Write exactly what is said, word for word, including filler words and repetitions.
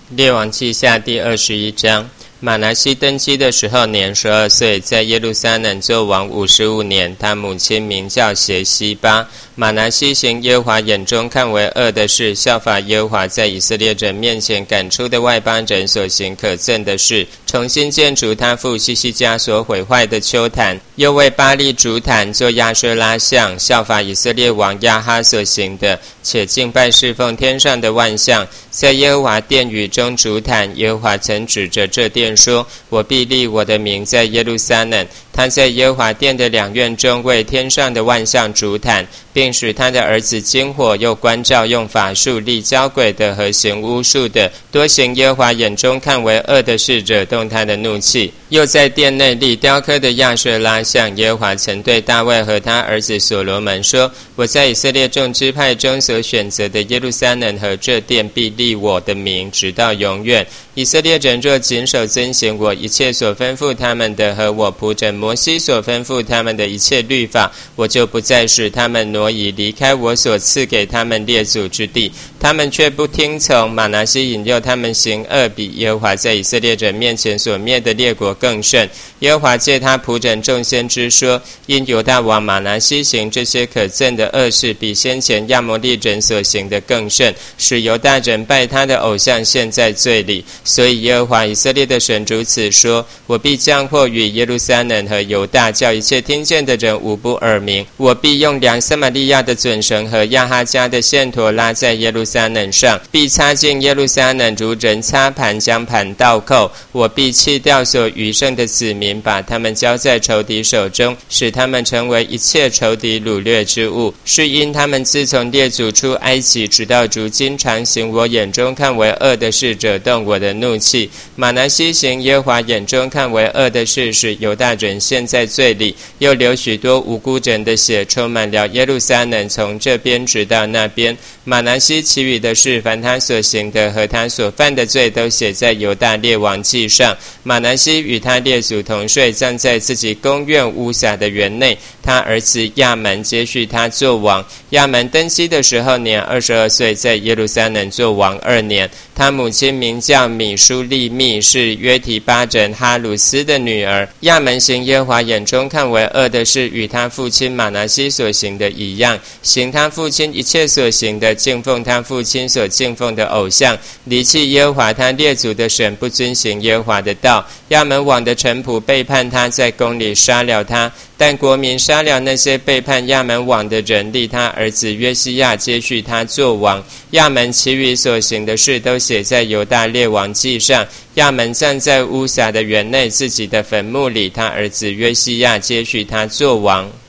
列王记下第二十一章。马拿西登基的时候年十二岁，在耶路撒冷做王五十五年。他母亲名叫协西巴。马拿西行耶和华眼中看为恶的事，效法耶和华在以色列人面前赶出的外邦人所行可憎的事，重新建筑他父西西家所毁坏的丘坛，又为巴力筑坛做亚舍拉像，效法以色列王亚哈所行的，且敬拜侍奉天上的万象，在耶和华殿宇中筑坛。耶和华曾指着这殿说：我必立我的名在耶路撒冷。他在耶和华殿的两院中为天上的万象筑坛，并使他的儿子经火，又关照用法术立交鬼的和行巫术的，多行耶和华眼中看为恶的事，惹动他的怒气。又在殿内立雕刻的亚舍拉像。耶和华曾对大卫和他儿子所罗门说：我在以色列众支派中所选择的耶路撒冷和这殿必立我的名，直到永远。以色列人若谨守遵行我一切所吩咐他们的，和我仆人摩西所吩咐他们的一切律法，我就不再使他们挪移离开我所赐给他们列祖之地。他们却不听从，马拿西引诱他们行恶，比耶和华在以色列人面前所灭的列国更甚。耶和华借他仆人众先知说：因犹大王马拿西行这些可憎的恶事，比先前亚摩利人所行的更甚，使犹大人拜他的偶像陷在罪里。所以耶和华以色列的神如此说：我必降祸于耶路撒冷和犹大，叫一切听见的人无不耳鸣。我必用量撒玛利亚的准绳和亚哈家的线砣拉在耶路撒冷上，必插进耶路撒冷，如人插盘，将盘倒扣。我必弃掉所余剩的子民，把他们交在仇敌手中，使他们成为一切仇敌掳掠之物。是因他们自从列祖出埃及，直到如今，常行我眼中看为恶的事，惹动我的怒气。马拿西行耶和华眼中看为恶的事，使犹大人陷在罪里，又流许多无辜人的血，充满了耶路撒冷，从这边直到那边。马拿西其余的事，凡他所行的和他所犯的罪，都写在犹大列王记上。马拿西与他列祖同睡，葬在自己宫院乌撒的园内。他儿子亚门接续他做王。亚门登基的时候年二十二岁，在耶路撒冷做王二年。他母亲名叫米舒利密，是约提巴人哈鲁斯的女儿。亚门行耶和华眼中看为恶的事，与他父亲马拿西所行的一样，行他父亲一切所行的，敬奉他父亲所敬奉的偶像，离弃耶和华他列祖的神，不遵行耶和华的道。亚门王的臣仆背叛他，在宫里杀了他。但国民杀了那些背叛亚门王的人，立他儿子约西亚接续他做王。亚门其余所行的事，都写在犹大列王记上。亚门站在乌撒的园内自己的坟墓里，他儿子约西亚接续他做王。